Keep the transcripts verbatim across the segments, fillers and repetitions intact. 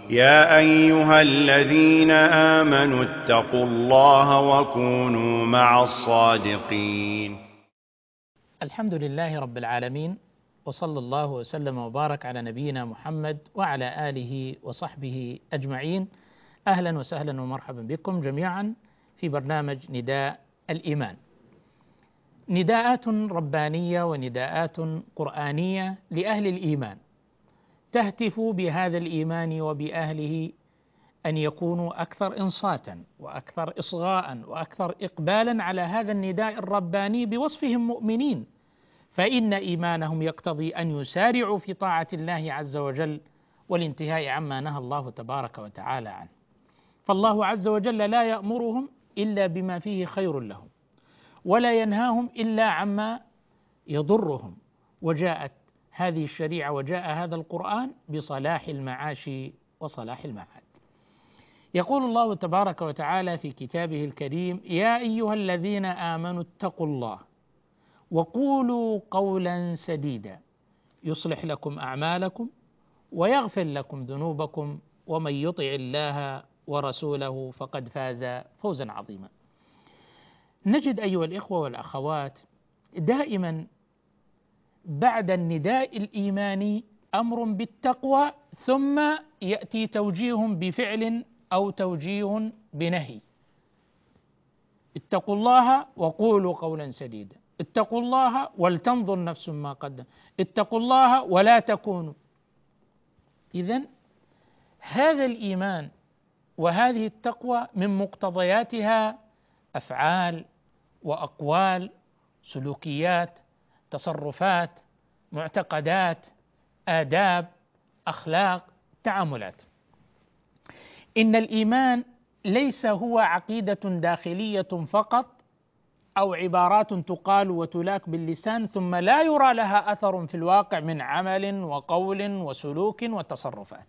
يا أيها الذين آمنوا اتقوا الله وكونوا مع الصادقين. الحمد لله رب العالمين، وصلى الله وسلم وبارك على نبينا محمد وعلى آله وصحبه أجمعين. أهلا وسهلا ومرحبا بكم جميعا في برنامج نداء الإيمان. نداءات ربانية ونداءات قرآنية لأهل الإيمان، تهتف بهذا الإيمان وبأهله أن يكونوا أكثر إنصاتا وأكثر إصغاء وأكثر إقبالا على هذا النداء الرباني بوصفهم مؤمنين، فإن إيمانهم يقتضي أن يسارعوا في طاعة الله عز وجل والانتهاء عما نهى الله تبارك وتعالى عنه. فالله عز وجل لا يأمرهم إلا بما فيه خير لهم، ولا ينهاهم إلا عما يضرهم، وجاءت هذه الشريعة وجاء هذا القرآن بصلاح المعاش وصلاح المعاد. يقول الله تبارك وتعالى في كتابه الكريم: يا أيها الذين آمنوا اتقوا الله وقولوا قولا سديدا يصلح لكم أعمالكم ويغفر لكم ذنوبكم ومن يطع الله ورسوله فقد فاز فوزا عظيما. نجد أيها الإخوة والأخوات دائما بعد النداء الإيماني أمر بالتقوى، ثم يأتي توجيه بفعل أو توجيه بنهي. اتقوا الله وقولوا قولا سديدا، اتقوا الله ولتنظر نفس ما قدم، اتقوا الله ولا تكونوا. إذن هذا الإيمان وهذه التقوى من مقتضياتها أفعال وأقوال، سلوكيات، تصرفات، معتقدات، آداب، أخلاق، تعاملات. إن الإيمان ليس هو عقيدة داخلية فقط أو عبارات تقال وتلاك باللسان ثم لا يرى لها أثر في الواقع من عمل وقول وسلوك وتصرفات.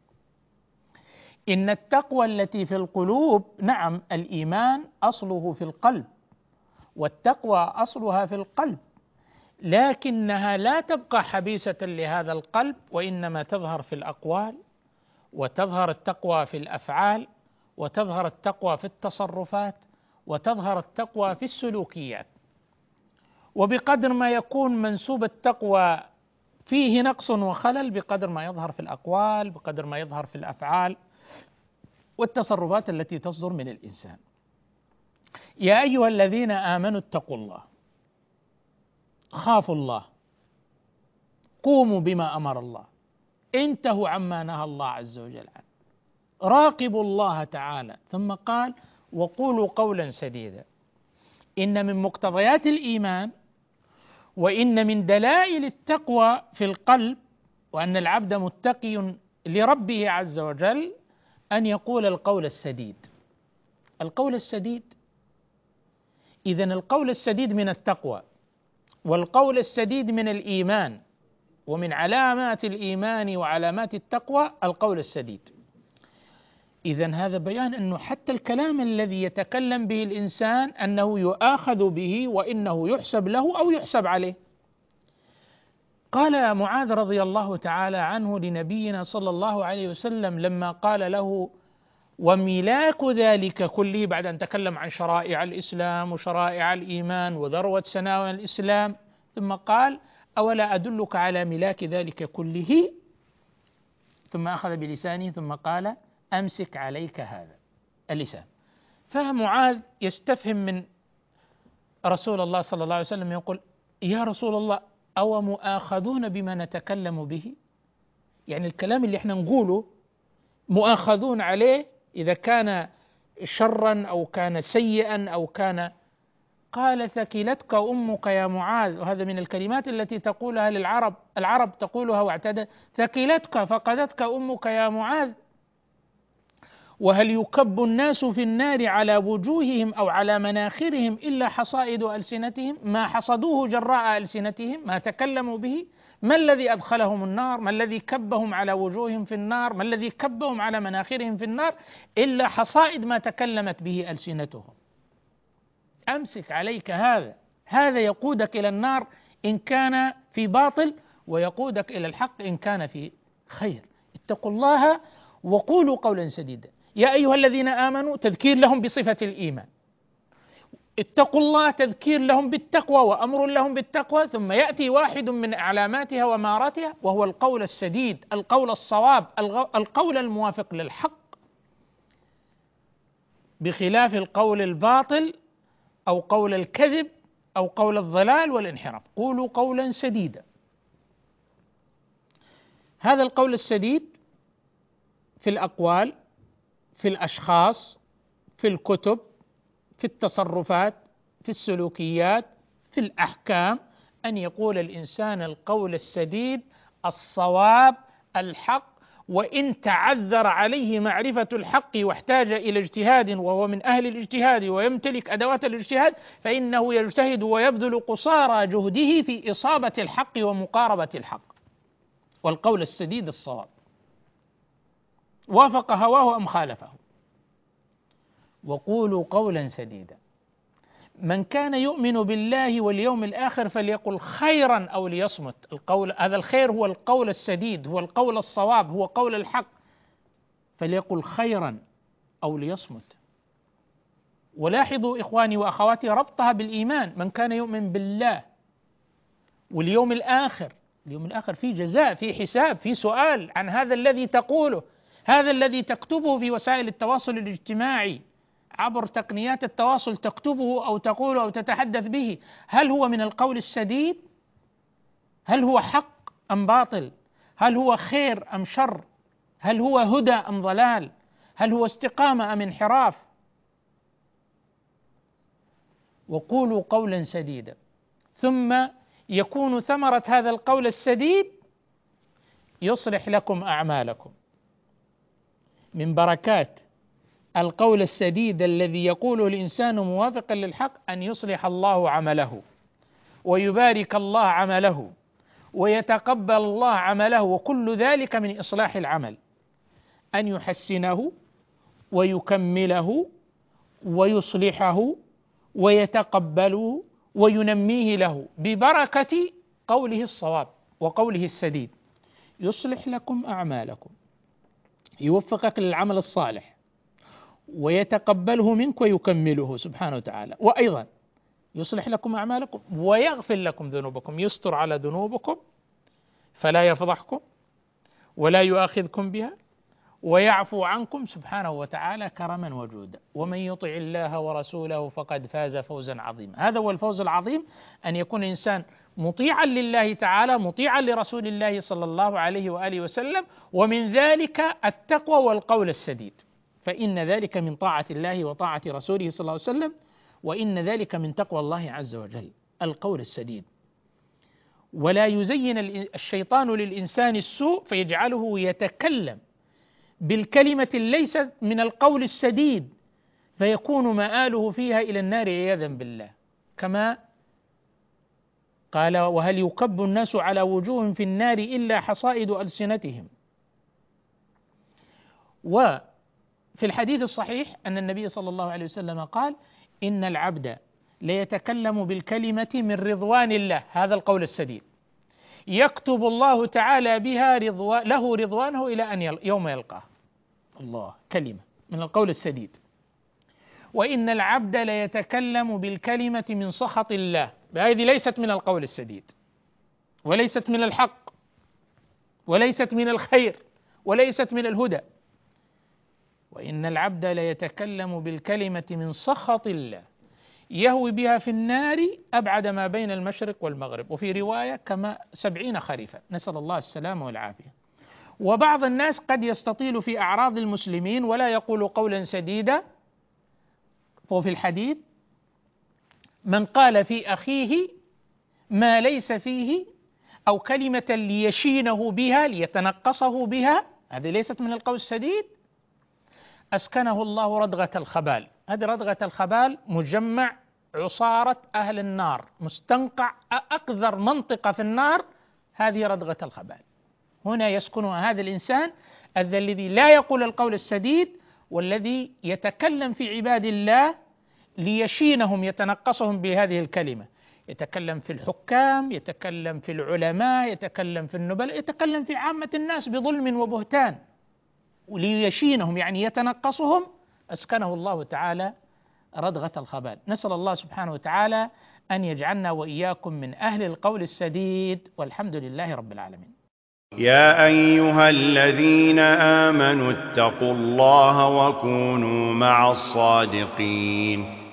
إن التقوى التي في القلوب، نعم الإيمان أصله في القلب والتقوى أصلها في القلب، لكنها لا تبقى حبيسة لهذا القلب، وإنما تظهر في الأقوال، وتظهر التقوى في الأفعال، وتظهر التقوى في التصرفات، وتظهر التقوى في السلوكيات. وبقدر ما يكون منسوب التقوى فيه نقص وخلل بقدر ما يظهر في الأقوال، بقدر ما يظهر في الأفعال والتصرفات التي تصدر من الإنسان. يا أيها الذين آمنوا اتقوا الله، خافوا الله، قوموا بما أمر الله، انتهوا عما نهى الله عز وجل عنه، راقبوا الله تعالى. ثم قال: وقولوا قولا سديدا. إن من مقتضيات الإيمان وإن من دلائل التقوى في القلب، وأن العبد متقي لربه عز وجل، أن يقول القول السديد. القول السديد، إذن القول السديد من التقوى، والقول السديد من الإيمان، ومن علامات الإيمان وعلامات التقوى القول السديد. إذن هذا بيان أنه حتى الكلام الذي يتكلم به الإنسان أنه يؤاخذ به وإنه يحسب له أو يحسب عليه. قال معاذ رضي الله تعالى عنه لنبينا صلى الله عليه وسلم لما قال له: وملاك ذلك كله، بعد أن تكلم عن شرائع الإسلام وشرائع الإيمان وذروة سنام الإسلام، ثم قال: أولا أدلك على ملاك ذلك كله؟ ثم أخذ بلسانه ثم قال: أمسك عليك هذا اللسان. فمعاذ يستفهم من رسول الله صلى الله عليه وسلم، يقول: يا رسول الله، أو مؤاخذون بما نتكلم به؟ يعني الكلام اللي احنا نقوله مؤاخذون عليه إذا كان شرا أو كان سيئا أو كان. قال: ثكلتك أمك يا معاذ. وهذا من الكلمات التي تقولها للعرب، العرب تقولها واعتدت: ثكلتك، فقدتك أمك يا معاذ. وهل يكب الناس في النار على وجوههم أو على مناخرهم إلا حصائد ألسنتهم؟ ما حصدوه جراء ألسنتهم، ما تكلموا به. ما الذي أدخلهم النار؟ ما الذي كبهم على وجوههم في النار؟ ما الذي كبهم على مناخرهم في النار؟ إلا حصائد ما تكلمت به ألسنتهم. أمسك عليك هذا، هذا يقودك إلى النار إن كان في باطل، ويقودك إلى الحق إن كان في خير. اتقوا الله وقولوا قولا سديدا. يا أيها الذين آمنوا تذكير لهم بصفة الإيمان، اتقوا الله تذكير لهم بالتقوى وأمر لهم بالتقوى، ثم يأتي واحد من أعلاماتها وماراتها وهو القول السديد، القول الصواب، القول الموافق للحق، بخلاف القول الباطل أو قول الكذب أو قول الضلال والانحراف. قولوا قولا سديدا. هذا القول السديد في الأقوال، في الأشخاص، في الكتب، في التصرفات، في السلوكيات، في الأحكام، أن يقول الإنسان القول السديد الصواب الحق، وإن تعذر عليه معرفة الحق واحتاج إلى اجتهاد وهو من أهل الاجتهاد ويمتلك أدوات الاجتهاد، فإنه يجتهد ويبذل قصارى جهده في إصابة الحق ومقاربة الحق. والقول السديد الصواب، وافق هواه أم خالفه. وقولوا قولا سديدا. من كان يؤمن بالله واليوم الآخر فليقل خيرا أو ليصمت. القول هذا الخير هو القول السديد، هو القول الصواب، هو قول الحق، فليقل خيرا أو ليصمت. ولاحظوا إخواني وأخواتي ربطها بالإيمان. من كان يؤمن بالله واليوم الآخر، اليوم الآخر في جزاء، في حساب، في سؤال عن هذا الذي تقوله، هذا الذي تكتبه في وسائل التواصل الاجتماعي عبر تقنيات التواصل، تكتبه أو تقوله أو تتحدث به، هل هو من القول السديد؟ هل هو حق أم باطل؟ هل هو خير أم شر؟ هل هو هدى أم ضلال؟ هل هو استقامة أم انحراف؟ وقولوا قولا سديدا. ثم يكون ثمرة هذا القول السديد يصلح لكم أعمالكم. من بركات القول السديد الذي يقوله الإنسان موافقا للحق أن يصلح الله عمله ويبارك الله عمله ويتقبل الله عمله، وكل ذلك من إصلاح العمل، أن يحسنه ويكمله ويصلحه ويتقبله وينميه له ببركة قوله الصواب وقوله السديد. يصلح لكم أعمالكم، يوفقك للعمل الصالح ويتقبله منك ويكمله سبحانه وتعالى، وأيضا يصلح لكم أعمالكم ويغفر لكم ذنوبكم، يستر على ذنوبكم فلا يفضحكم ولا يؤاخذكم بها ويعفو عنكم سبحانه وتعالى كرما وجودا. ومن يطع الله ورسوله فقد فاز فوزا عظيما. هذا هو الفوز العظيم، أن يكون الإنسان مطيعا لله تعالى، مطيعا لرسول الله صلى الله عليه وآله وسلم، ومن ذلك التقوى والقول السديد، فإن ذلك من طاعة الله وطاعة رسوله صلى الله عليه وسلم، وإن ذلك من تقوى الله عز وجل، القول السديد. ولا يزين الشيطان للإنسان السوء فيجعله يتكلم بالكلمة ليست من القول السديد، فيكون مآله فيها إلى النار عياذا بالله، كما قال: وهل يكب الناس على وجوههم في النار إلا حصائد ألسنتهم. وفي الحديث الصحيح أن النبي صلى الله عليه وسلم قال: إن العبد ليتكلم بالكلمة من رضوان الله، هذا القول السديد، يكتب الله تعالى بها رضوان له رضوانه إلى أن يل يوم يلقاه. الله، كلمة من القول السديد. وإن العبد ليتكلم بالكلمة من سخط الله، هذه ليست من القول السديد، وليست من الحق، وليست من الخير، وليست من الهدى. وإن العبد ليتكلم بالكلمة من سخط الله يهوي بها في النار أبعد ما بين المشرق والمغرب، وفي رواية كما سبعين خريفا، نسأل الله السلامة والعافية. وبعض الناس قد يستطيل في أعراض المسلمين ولا يقول قولا سديدا. وفي الحديث: من قال في أخيه ما ليس فيه أو كلمة ليشينه بها ليتنقصه بها، هذه ليست من القول السديد، أسكنه الله ردغة الخبال. هذه ردغة الخبال مجمع عصارة أهل النار، مستنقع أقذر منطقة في النار، هذه ردغة الخبال. هنا يسكن هذا الإنسان الذي لا يقول القول السديد، والذي يتكلم في عباد الله ليشينهم، يتنقصهم بهذه الكلمة، يتكلم في الحكام، يتكلم في العلماء، يتكلم في النبلاء، يتكلم في عامة الناس بظلم وبهتان. ليشينهم يعني يتنقصهم أسكنه الله تعالى ردغة الخبال. نسأل الله سبحانه وتعالى أن يجعلنا وإياكم من أهل القول السديد، والحمد لله رب العالمين. يا أيها الذين آمنوا اتقوا الله وكونوا مع الصادقين